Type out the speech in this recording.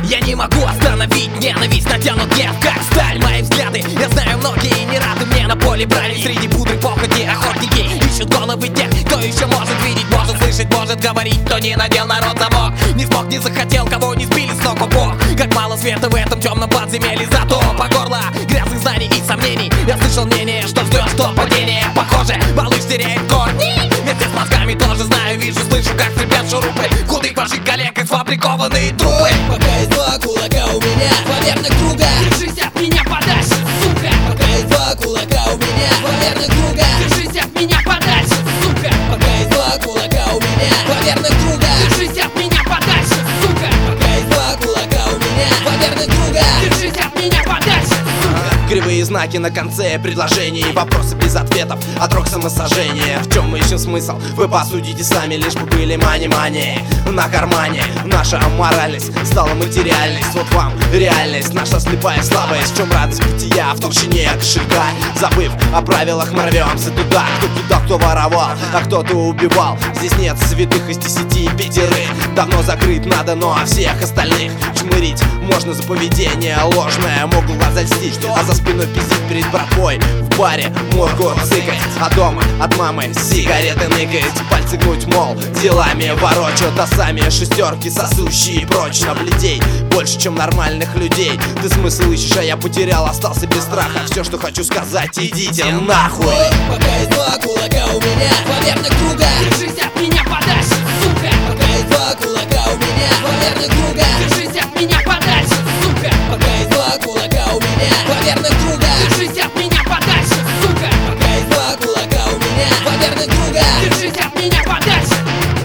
Я не могу остановить ненависть, натянут гнев как сталь. Мои взгляды, я знаю, многие не рады мне на поле брали. Среди пудры похоти охотники ищут головы тех, кто еще может видеть, может слышать, может говорить. Кто не надел народ замок, не смог, не захотел, кого не сбили с ног. Ого, как мало света в этом темном подземелье. Зато по горло грязных знаний и сомнений. Я слышал мнение, что ждет, что падение. Похоже, малыш теряет корни. Вместе с мозгами тоже знаю, вижу, слышу, как скрипят шурупы. Худых ваших коллег, как сфабрикованные трупы. Пока есть два кулака у меня, поверх круга, Держись от меня подальше, сука. пока есть два кулака у меня, поверх круга, Держись от меня подальше, сука. пока есть два кулака у меня, поверх круга, Держись от меня подальше, сука. пока есть два кулака у меня, поверх круга. Держись от меня подальше, сука. Кривые знаки на конце предложений, вопросы без ответов от рок самосожжения. В чем ищем смысл? Вы посудите сами, лишь бы были мани-мани на кармане. Наша моральность стала материальность. Вот вам реальность, наша слепая слабость. В чем радость бытия в толщине кошелька? Забыв о правилах, мы рвемся туда. Кто кидал, кто воровал, а кто-то убивал. Здесь нет святых из 10 5. Давно закрыт надо, но всех остальных чмырить можно за поведение ложное. Могут вас зальстить, а за спиной пиздить перед братвой. В баре моргу цыкать, а дома от мамы сигареты ныкать. Пальцы гнуть, мол, делами ворочат, а сами шестерки сосущие прочь. На бледей больше, чем нормальных людей. Ты смысл ищешь, а я потерял, остался без страха. Все, что хочу сказать, идите нахуй. Пока есть два кулака у меня, поверх круга, Держись от меня подальше, сука. пока есть два кулака у меня, поверх круга, Держись от меня подальше, сука. пока есть два кулака у меня, поверх круга, Держись от